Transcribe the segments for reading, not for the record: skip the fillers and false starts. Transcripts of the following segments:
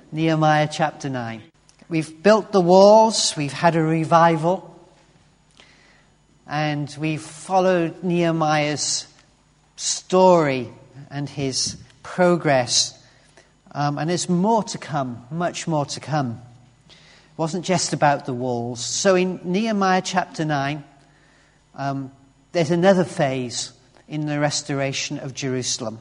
Nehemiah chapter 9. We've built the walls, we've had a revival, and we've followed Nehemiah's story and his progress. And there's more to come, much more to come. It wasn't just about the walls. So in Nehemiah chapter 9, there's another phase in the restoration of Jerusalem,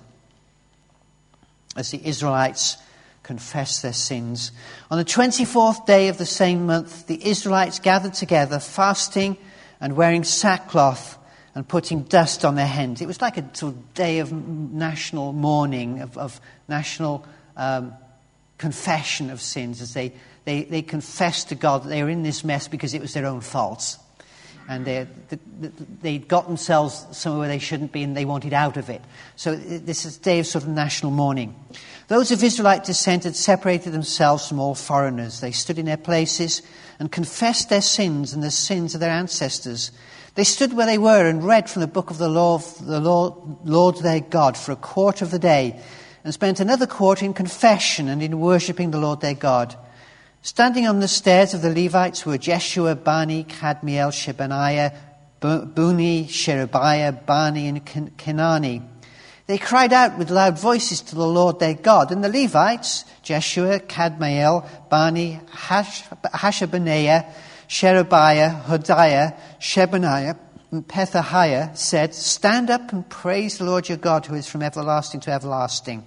as the Israelites confess their sins. On the 24th day of the same month, the Israelites gathered together, fasting and wearing sackcloth and putting dust on their hands. It was like a sort of day of national mourning, of national confession of sins, as they confessed to God that they were in this mess because it was their own faults. And they'd got themselves somewhere where they shouldn't be, and they wanted out of it. So this is a day of sort of national mourning. Those of Israelite descent had separated themselves from all foreigners. They stood in their places and confessed their sins and the sins of their ancestors. They stood where they were and read from the book of the law of the Lord their God for a quarter of the day, and spent another quarter in confession and in worshipping the Lord their God. Standing on the stairs of the Levites were Jeshua, Bani, Kadmiel, Shebaniah, Buni, Sherebiah, Bani, and Kenani. They cried out with loud voices to the Lord their God. And the Levites, Jeshua, Kadmiel, Bani, Hashabaniah, Sherebiah, Hodiah, Shebaniah, and Pethahiah, said, "Stand up and praise the Lord your God, who is from everlasting to everlasting."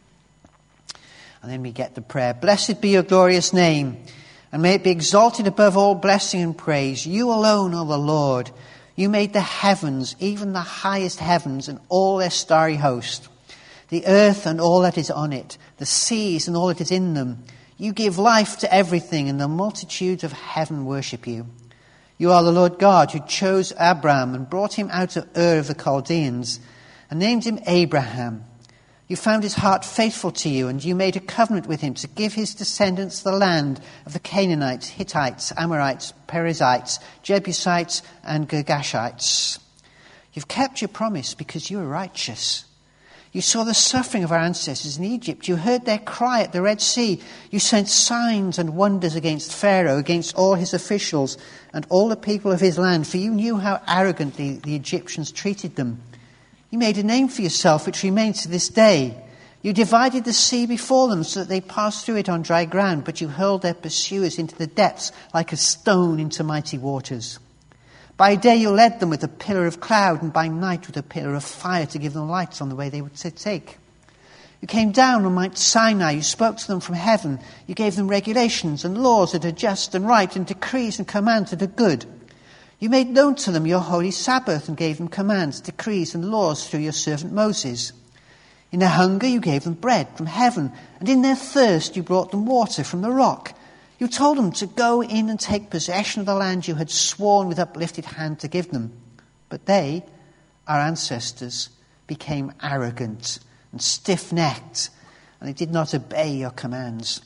And then we get the prayer. "Blessed be your glorious name, and may it be exalted above all blessing and praise. You alone, O the Lord. You made the heavens, even the highest heavens, and all their starry host, the earth and all that is on it, the seas and all that is in them. You give life to everything, and the multitudes of heaven worship you. You are the Lord God, who chose Abram and brought him out of Ur of the Chaldeans, and named him Abraham. You found his heart faithful to you, and you made a covenant with him to give his descendants the land of the Canaanites, Hittites, Amorites, Perizzites, Jebusites, and Girgashites. You've kept your promise because you are righteous. You saw the suffering of our ancestors in Egypt. You heard their cry at the Red Sea. You sent signs and wonders against Pharaoh, against all his officials, and all the people of his land, for you knew how arrogantly the Egyptians treated them. You made a name for yourself, which remains to this day. You divided the sea before them so that they passed through it on dry ground, but you hurled their pursuers into the depths like a stone into mighty waters. By day you led them with a pillar of cloud, and by night with a pillar of fire to give them lights on the way they would take. You came down on Mount Sinai. You spoke to them from heaven. You gave them regulations and laws that are just and right, and decrees and commands that are good. You made known to them your holy Sabbath and gave them commands, decrees and laws through your servant Moses. In their hunger you gave them bread from heaven, and in their thirst you brought them water from the rock. You told them to go in and take possession of the land you had sworn with uplifted hand to give them. But they, our ancestors, became arrogant and stiff-necked, and they did not obey your commands.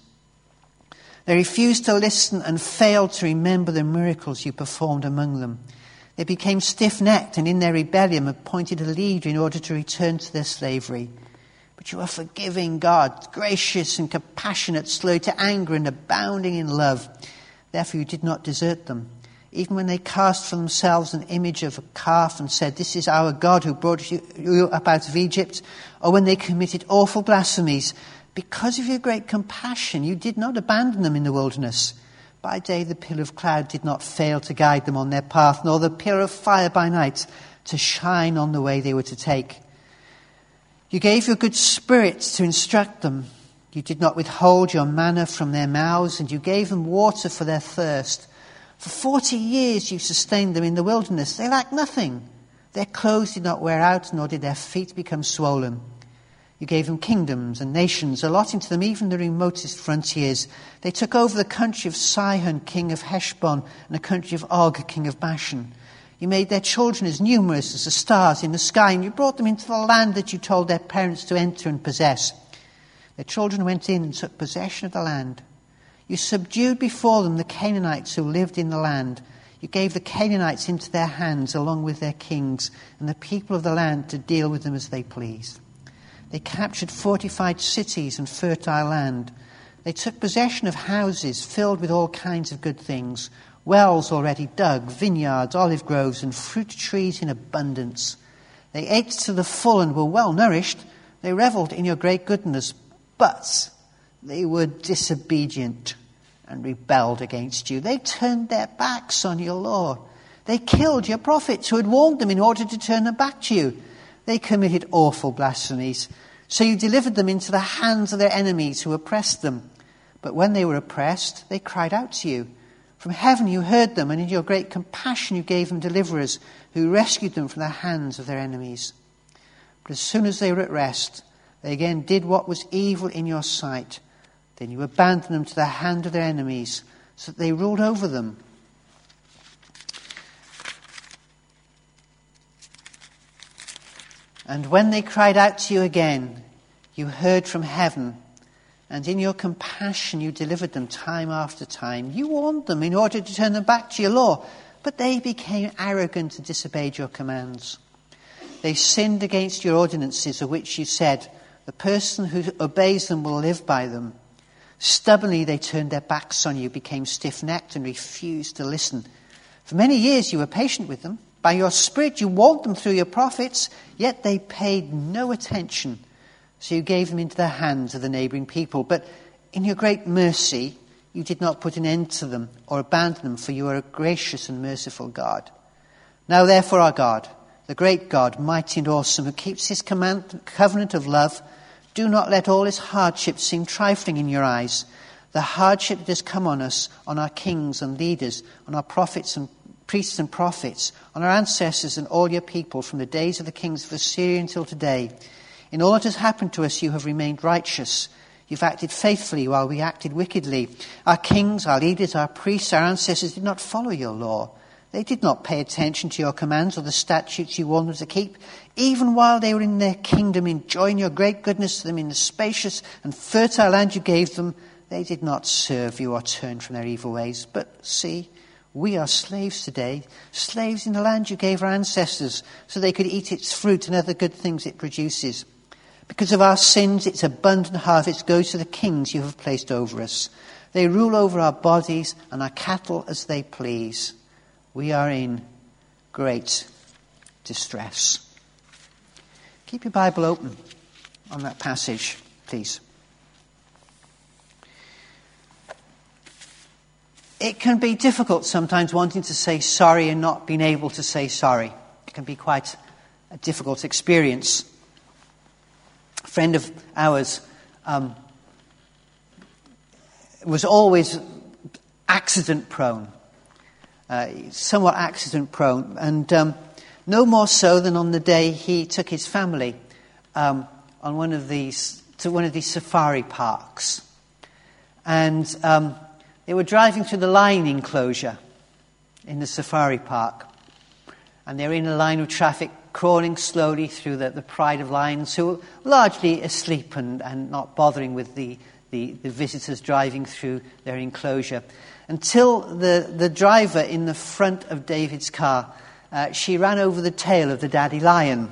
They refused to listen and failed to remember the miracles you performed among them. They became stiff-necked and in their rebellion appointed a leader in order to return to their slavery. But you are forgiving God, gracious and compassionate, slow to anger and abounding in love. Therefore you did not desert them. Even when they cast for themselves an image of a calf and said, "This is our God who brought you up out of Egypt," or when they committed awful blasphemies, because of your great compassion, you did not abandon them in the wilderness. By day the pillar of cloud did not fail to guide them on their path, nor the pillar of fire by night to shine on the way they were to take. You gave your good spirit to instruct them. You did not withhold your manna from their mouths, and you gave them water for their thirst. For 40 years you sustained them in the wilderness. They lacked nothing. Their clothes did not wear out, nor did their feet become swollen. You gave them kingdoms and nations, allotting to them even the remotest frontiers. They took over the country of Sihon, king of Heshbon, and the country of Og, king of Bashan. You made their children as numerous as the stars in the sky, and you brought them into the land that you told their parents to enter and possess. Their children went in and took possession of the land. You subdued before them the Canaanites who lived in the land. You gave the Canaanites into their hands along with their kings and the people of the land to deal with them as they pleased. They captured fortified cities and fertile land. They took possession of houses filled with all kinds of good things, wells already dug, vineyards, olive groves, and fruit trees in abundance. They ate to the full and were well nourished. They reveled in your great goodness, but they were disobedient and rebelled against you. They turned their backs on your law. They killed your prophets who had warned them in order to turn them back to you. They committed awful blasphemies. So you delivered them into the hands of their enemies who oppressed them. But when they were oppressed, they cried out to you. From heaven you heard them, and in your great compassion you gave them deliverers who rescued them from the hands of their enemies. But as soon as they were at rest, they again did what was evil in your sight. Then you abandoned them to the hand of their enemies, so that they ruled over them. And when they cried out to you again, you heard from heaven, and in your compassion you delivered them time after time. You warned them in order to turn them back to your law, but they became arrogant and disobeyed your commands. They sinned against your ordinances, of which you said, the person who obeys them will live by them. Stubbornly they turned their backs on you, became stiff-necked, and refused to listen. For many years you were patient with them. By your Spirit you warned them through your prophets, yet they paid no attention. So you gave them into the hands of the neighbouring people. But in your great mercy you did not put an end to them or abandon them, for you are a gracious and merciful God. Now therefore our God, the great God, mighty and awesome, who keeps his covenant of love, do not let all his hardships seem trifling in your eyes. The hardship that has come on us, on our kings and leaders, on our prophets and priests and prophets, on our ancestors and all your people from the days of the kings of Assyria until today. In all that has happened to us, you have remained righteous. You've acted faithfully while we acted wickedly. Our kings, our leaders, our priests, our ancestors did not follow your law. They did not pay attention to your commands or the statutes you warned them to keep. Even while they were in their kingdom, enjoying your great goodness to them in the spacious and fertile land you gave them, they did not serve you or turn from their evil ways. But see, we are slaves today, slaves in the land you gave our ancestors, so they could eat its fruit and other good things it produces. Because of our sins, its abundant harvest goes to the kings you have placed over us. They rule over our bodies and our cattle as they please. We are in great distress. Keep your Bible open on that passage, please. It can be difficult sometimes wanting to say sorry and not being able to say sorry. It can be quite a difficult experience. A friend of ours was always accident prone, somewhat accident prone, and no more so than on the day he took his family on one of these safari parks, and they were driving through the lion enclosure in the safari park, and they were in a line of traffic crawling slowly through the pride of lions who were largely asleep and not bothering with the visitors driving through their enclosure, until the driver in the front of David's car, she ran over the tail of the daddy lion.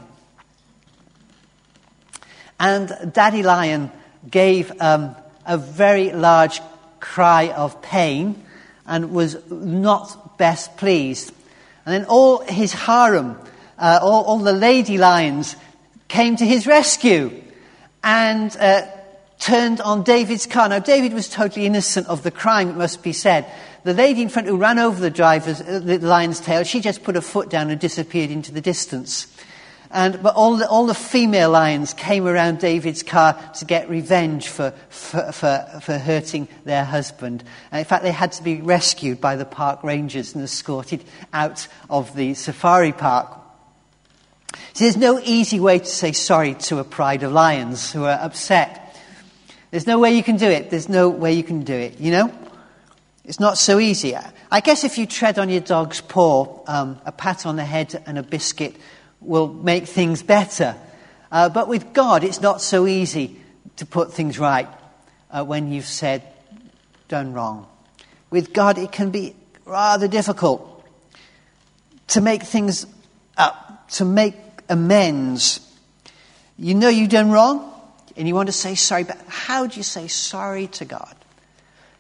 And Daddy Lion gave a very large cry of pain and was not best pleased. And then all his harem, all the lady lions, came to his rescue and turned on David's car. Now, David was totally innocent of the crime, it must be said. The lady in front who ran over the lion's tail, she just put her foot down and disappeared into the distance. But all the female lions came around David's car to get revenge for hurting their husband. And in fact, they had to be rescued by the park rangers and escorted out of the safari park. So there's no easy way to say sorry to a pride of lions who are upset. There's no way you can do it. There's no way you can do it, you know? It's not so easy. I guess if you tread on your dog's paw, a pat on the head and a biscuit will make things better. But with God, it's not so easy to put things right when you've done wrong. With God, it can be rather difficult to make things up, to make amends. You know you've done wrong, and you want to say sorry, but how do you say sorry to God?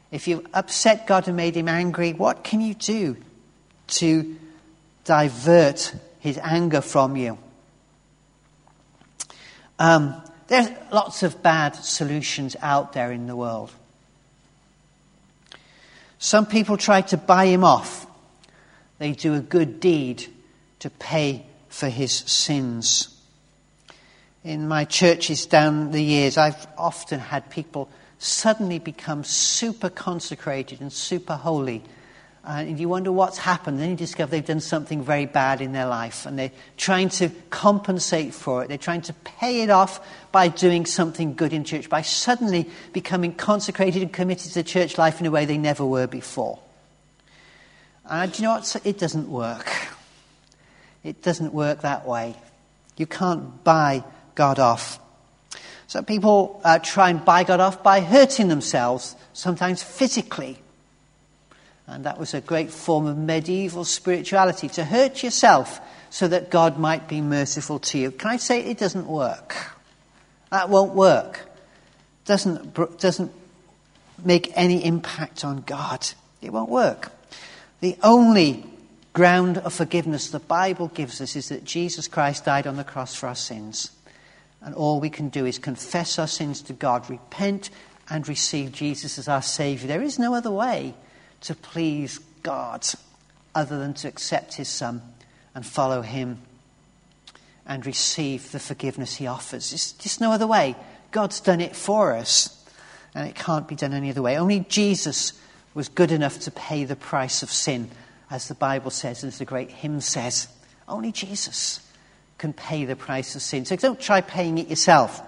If you've upset God and made him angry, what can you do to divert his anger from you? There's lots of bad solutions out there in the world. Some people try to buy him off. They do a good deed to pay for his sins. In my churches down the years, I've often had people suddenly become super consecrated and super holy. And you wonder what's happened. Then you discover they've done something very bad in their life. And they're trying to compensate for it. They're trying to pay it off by doing something good in church. By suddenly becoming consecrated and committed to church life in a way they never were before. And do you know what? It doesn't work. It doesn't work that way. You can't buy God off. So people try and buy God off by hurting themselves, sometimes physically. And that was a great form of medieval spirituality, to hurt yourself so that God might be merciful to you. Can I say it doesn't work? That won't work. Doesn't make any impact on God. It won't work. The only ground of forgiveness the Bible gives us is that Jesus Christ died on the cross for our sins. And all we can do is confess our sins to God, repent and receive Jesus as our Saviour. There is no other way to please God other than to accept his Son and follow him and receive the forgiveness he offers. There's just no other way. God's done it for us, and it can't be done any other way. Only Jesus was good enough to pay the price of sin, as the Bible says, and as the great hymn says. Only Jesus can pay the price of sin. So don't try paying it yourself.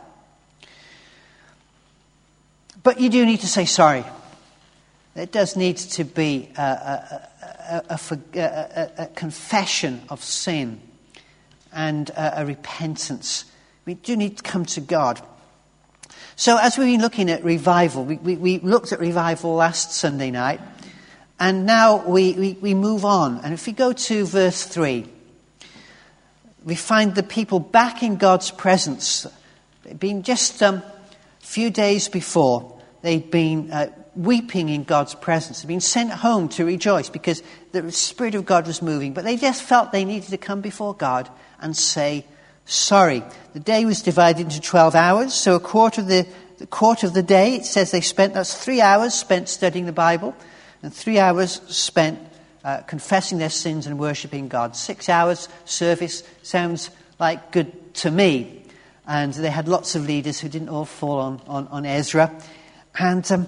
But you do need to say sorry. There does need to be a confession of sin and a repentance. We do need to come to God. So as we've been looking at revival, we looked at revival last Sunday night, and now we move on. And if we go to verse 3, we find the people back in God's presence. They'd been just a few days before, they'd been weeping in God's presence. They'd been sent home to rejoice because the Spirit of God was moving. But they just felt they needed to come before God and say sorry. The day was divided into 12 hours. So a quarter of the day, it says that's 3 hours spent studying the Bible and 3 hours spent confessing their sins and worshipping God. 6 hours service sounds like good to me. And they had lots of leaders who didn't all fall on Ezra. And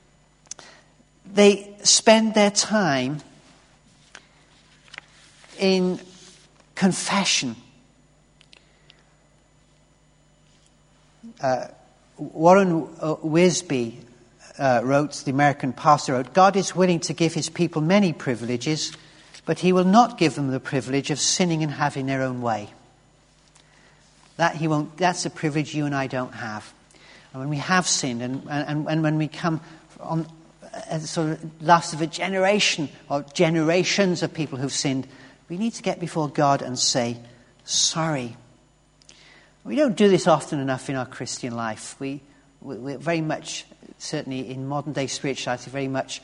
they spend their time in confession. Warren Wisby wrote, the American pastor wrote, God is willing to give his people many privileges, but he will not give them the privilege of sinning and having their own way. That's a privilege you and I don't have. And when we have sinned and when we come on a sort of last of a generation or generations of people who've sinned, we need to get before God and say sorry. We don't do this often enough in our Christian life. We're very much, certainly in modern day spirituality, very much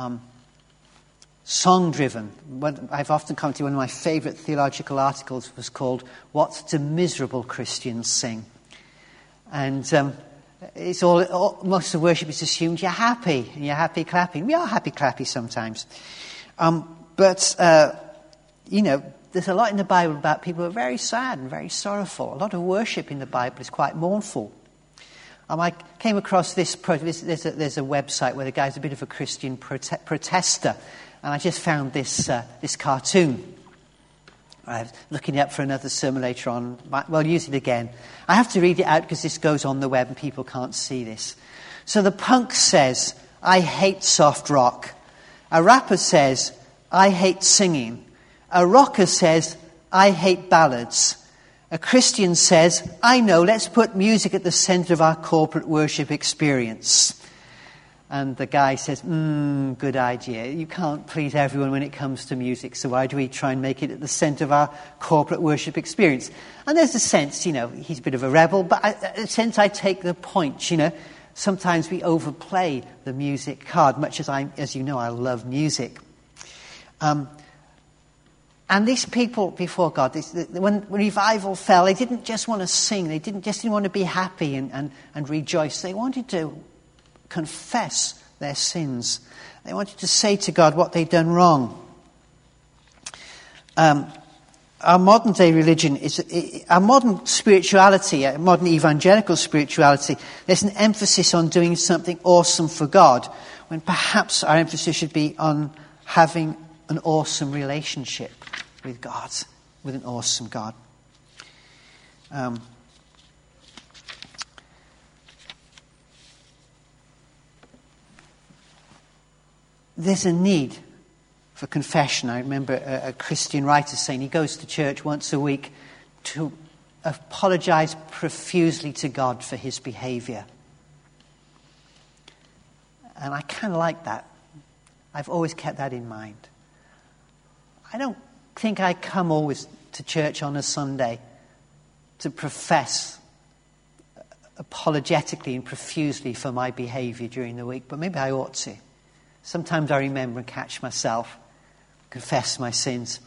song-driven. I've often come to one of my favourite theological articles was called "What Do Miserable Christians Sing?" And it's most of worship is assumed you're happy and you're happy clapping. We are happy clappy sometimes, but there's a lot in the Bible about people who are very sad and very sorrowful. A lot of worship in the Bible is quite mournful. I came across this. There's a website where the guy's a bit of a Christian protester, and I just found this cartoon. I was looking it up for another sermon later on. Well, use it again. I have to read it out because this goes on the web and people can't see this. So the punk says, I hate soft rock. A rapper says, I hate singing. A rocker says, I hate ballads. A Christian says, I know, let's put music at the center of our corporate worship experience. And the guy says, good idea. You can't please everyone when it comes to music, so why do we try and make it at the center of our corporate worship experience? And there's a sense, he's a bit of a rebel, but in a sense I take the point, Sometimes we overplay the music card, much as you know, I love music. And these people before God, when revival fell, they didn't just want to sing. They didn't want to be happy and rejoice. They wanted to confess their sins. They wanted to say to God what they'd done wrong. Our modern day religion our modern spirituality, modern evangelical spirituality, there's an emphasis on doing something awesome for God, when perhaps our emphasis should be on having an awesome relationship with God, with an awesome God. There's a need for confession. I remember a Christian writer saying he goes to church once a week to apologize profusely to God for his behavior. And I kind of like that. I've always kept that in mind. I don't think I come always to church on a Sunday to profess apologetically and profusely for my behavior during the week, but maybe I ought to. Sometimes I remember and catch myself, confess my sins.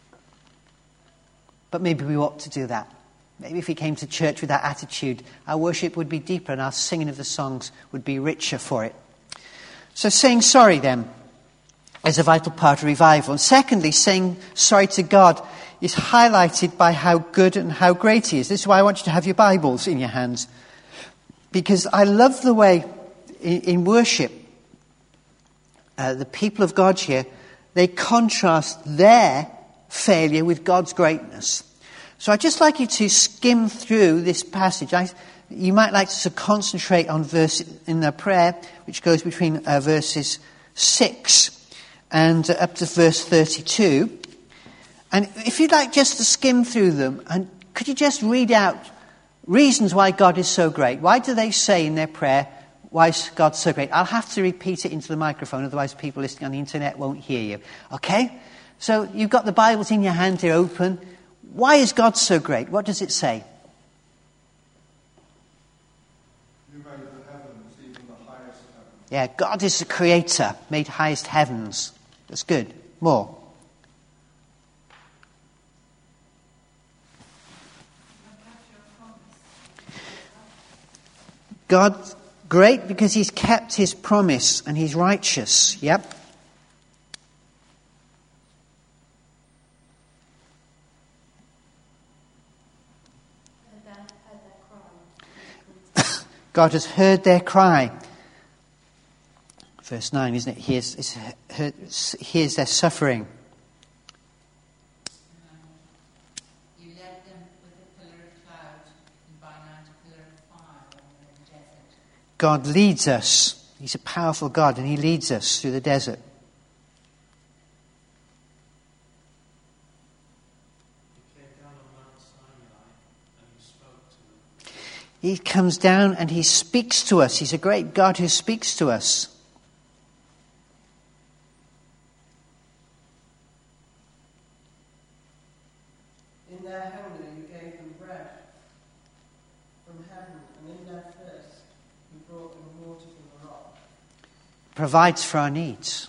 But maybe we ought to do that. Maybe if we came to church with that attitude, our worship would be deeper and our singing of the songs would be richer for it. So saying sorry then is a vital part of revival. And secondly, saying sorry to God is highlighted by how good and how great he is. This is why I want you to have your Bibles in your hands. Because I love the way in worship, the people of God here, they contrast their failure with God's greatness. So I'd just like you to skim through this passage. You might like to concentrate on verse in the prayer, which goes between verses 6 and up to verse 32. And if you'd like just to skim through them, and could you just read out reasons why God is so great? Why do they say in their prayer, why is God so great? I'll have to repeat it into the microphone, otherwise people listening on the internet won't hear you. Okay? So you've got the Bibles in your hand here open. Why is God so great? What does it say? You made the heavens, even the highest heavens. Yeah, God is the creator, made highest heavens. That's good. More. God's great because he's kept his promise and he's righteous. Yep. God has heard their cry. Verse 9, isn't it? He hears their suffering. You led them with a pillar of cloud and by night a pillar of fire in the desert. God leads us. He's a powerful God and he leads us through the desert. He comes down and he speaks to us. He's a great God who speaks to us. In their hunger you gave them bread from heaven, and in their thirst you brought them water from the rock. Provides for our needs.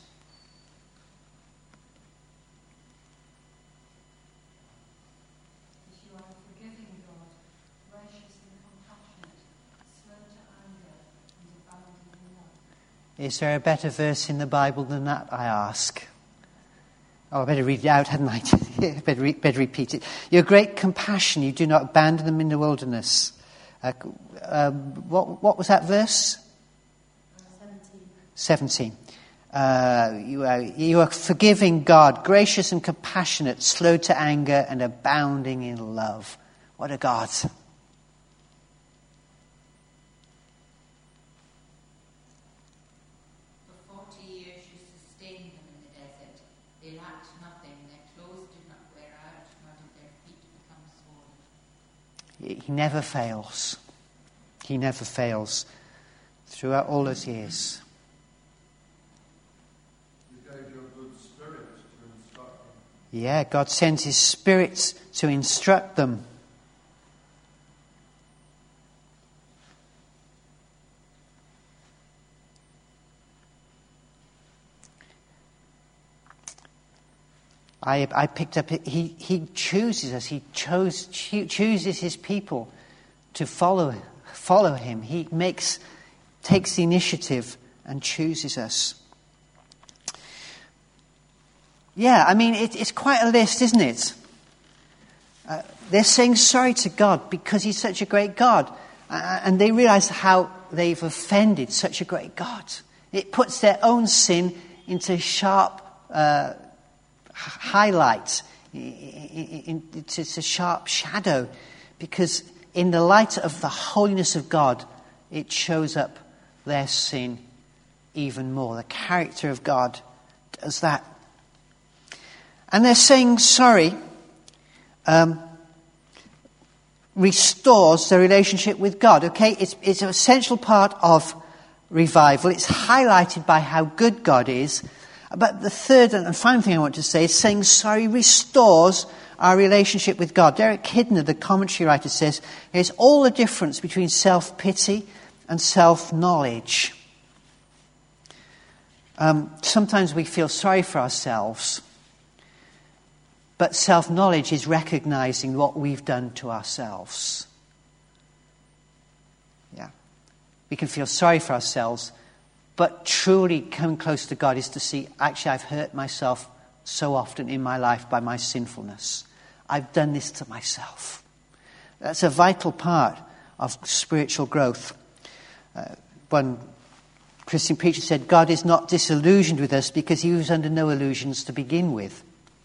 You are a forgiving God, gracious and compassionate, slow to anger and abounding in love. Is there a better verse in the Bible than that, I ask? Oh, I better read it out, hadn't I? better repeat it. Your great compassion, you do not abandon them in the wilderness. What was that verse? 17. You are forgiving God, gracious and compassionate, slow to anger and abounding in love. What a God. For 40 years you sustained them in the desert. They lacked nothing. Their clothes did not wear out, nor did their feet become swollen. He never fails. He never fails throughout all those years. You gave your good spirit to instruct them. Yeah, God sends his Spirit to instruct them. I picked up, he chooses us. He chooses his people to follow him. He takes the initiative and chooses us. Yeah, I mean, it's quite a list, isn't it? They're saying sorry to God because he's such a great God. And they realize how they've offended such a great God. It puts their own sin into sharp highlight. It's a sharp shadow. Because in the light of the holiness of God, it shows up their sin even more. The character of God does that. And they're saying sorry restores their relationship with God. Okay, it's an essential part of revival. It's highlighted by how good God is. But the third and final thing I want to say is saying sorry restores our relationship with God. Derek Kidner, the commentary writer, says there's all the difference between self-pity and self-knowledge. Sometimes we feel sorry for ourselves. But self-knowledge is recognizing what we've done to ourselves. Yeah. We can feel sorry for ourselves, but truly coming close to God is to see, actually, I've hurt myself so often in my life by my sinfulness. I've done this to myself. That's a vital part of spiritual growth. One Christian preacher said, God is not disillusioned with us because he was under no illusions to begin with.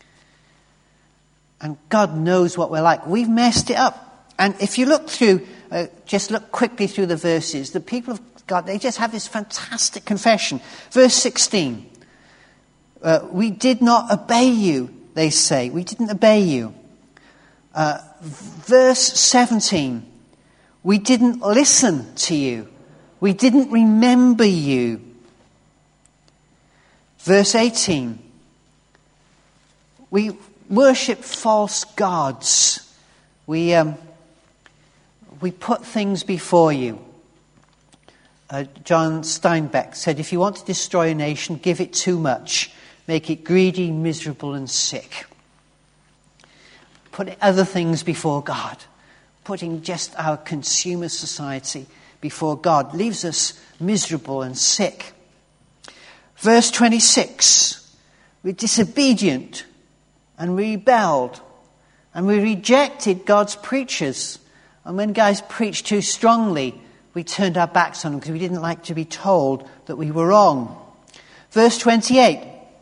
And God knows what we're like. We've messed it up. And if you look through, just look quickly through the verses, the people of God, they just have this fantastic confession. Verse 16. We did not obey you, they say. We didn't obey you. Verse 17. We didn't listen to you. We didn't remember you. Verse 18. We worship false gods. We put things before you. John Steinbeck said, if you want to destroy a nation, give it too much. Make it greedy, miserable, and sick. Putting other things before God. Putting just our consumer society before God leaves us miserable and sick. Verse 26. We're disobedient and we rebelled, and we rejected God's preachers. And when guys preached too strongly, we turned our backs on them because we didn't like to be told that we were wrong. Verse 28.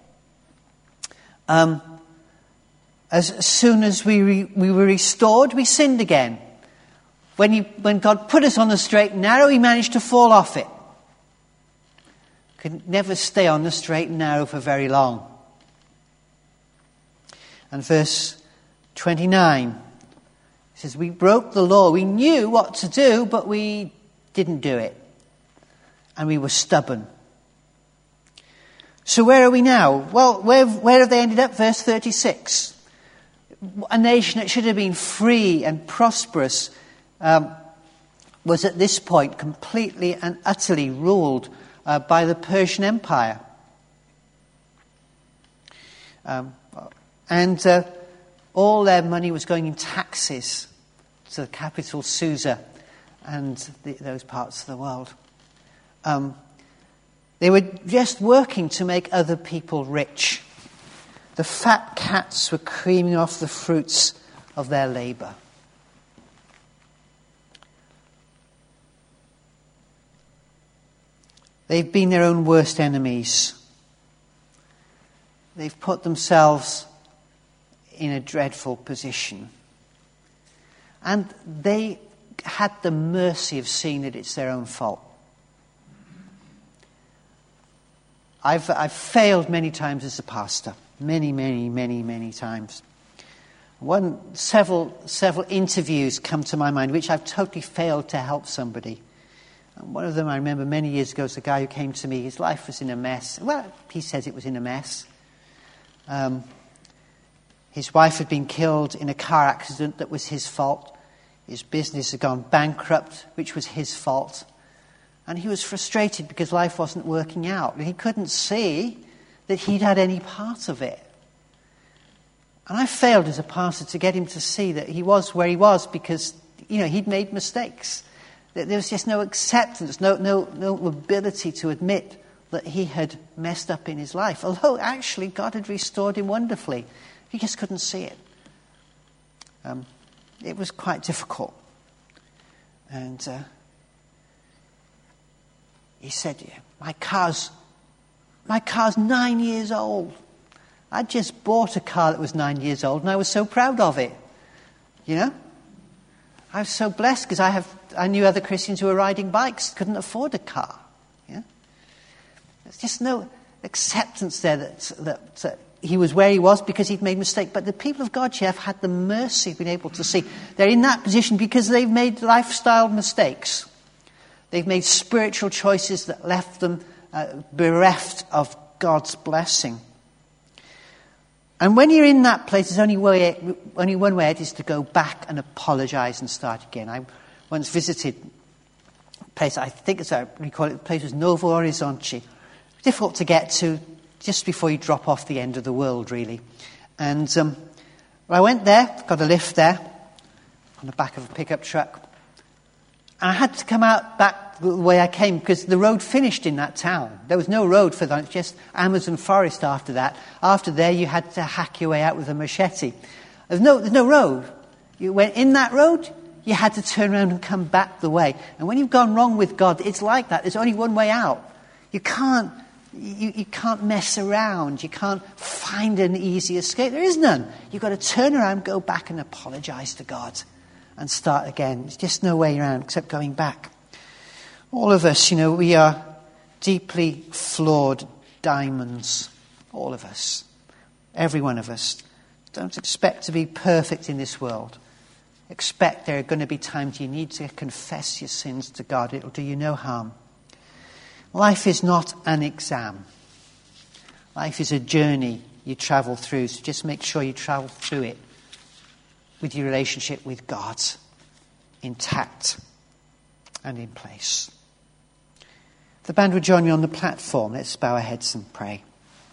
As soon as we were restored, we sinned again. When God put us on the straight and narrow, he managed to fall off it. Could never stay on the straight and narrow for very long. And verse 29 says, we broke the law. We knew what to do, but we didn't do it. And we were stubborn. So where are we now? Well, where have they ended up? Verse 36. A nation that should have been free and prosperous was at this point completely and utterly ruled by the Persian Empire. And all their money was going in taxes to the capital, Susa, and those parts of the world. They were just working to make other people rich. The fat cats were creaming off the fruits of their labor. They've been their own worst enemies. They've put themselves in a dreadful position. And they had the mercy of seeing that it's their own fault. I've failed many times as a pastor. Many times. Several interviews come to my mind which I've totally failed to help somebody. And one of them I remember many years ago was a guy who came to me. His life was in a mess. Well, he says it was in a mess. His wife had been killed in a car accident that was his fault. His business had gone bankrupt, which was his fault. And he was frustrated because life wasn't working out. He couldn't see that he'd had any part of it. And I failed as a pastor to get him to see that he was where he was because, he'd made mistakes. There was just no acceptance, no ability to admit that he had messed up in his life. Although, actually, God had restored him wonderfully. He just couldn't see it. It was quite difficult. And he said, my car's 9 years old. I just bought a car that was 9 years old, and I was so proud of it. I was so blessed because I knew other Christians who were riding bikes, couldn't afford a car. There's just no acceptance there that he was where he was because he'd made a mistake. But the people of God, Jeff, had the mercy of being able to see they're in that position because they've made lifestyle mistakes. They've made spiritual choices that left them bereft of God's blessing. And when you're in that place, there's only one way it is to go back and apologize and start again. I once visited a place, I think it's, I recall it, the place was Novo Horizonte. Difficult to get to, just before you drop off the end of the world, really. And I went there, got a lift there, on the back of a pickup truck. And I had to come out back the way I came because the road finished in that town. There was no road for that, just Amazon forest after that. After there, you had to hack your way out with a machete. There's no road. You went in that road, you had to turn around and come back the way. And when you've gone wrong with God, it's like that. There's only one way out. You can't mess around. You can't find an easy escape. There is none. You've got to turn around, go back and apologize to God and start again. There's just no way around except going back. All of us, we are deeply flawed diamonds. All of us. Every one of us. Don't expect to be perfect in this world. Expect there are going to be times you need to confess your sins to God. It'll do you no harm. Life is not an exam. Life is a journey you travel through. So just make sure you travel through it with your relationship with God intact and in place. The band will join me on the platform. Let's bow our heads and pray.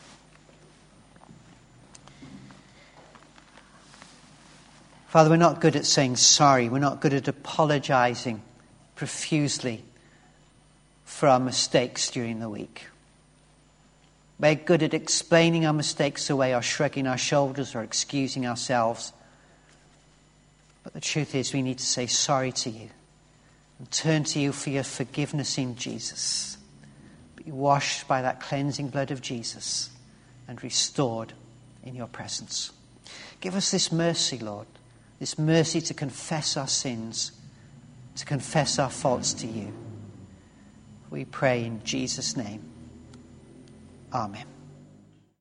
Father, we're not good at saying sorry. We're not good at apologizing profusely for our mistakes during the week. We're good at explaining our mistakes away or shrugging our shoulders or excusing ourselves. But the truth is we need to say sorry to you and turn to you for your forgiveness in Jesus. Be washed by that cleansing blood of Jesus and restored in your presence. Give us this mercy, Lord, this mercy to confess our sins, to confess our faults to you. We pray in Jesus' name. Amen.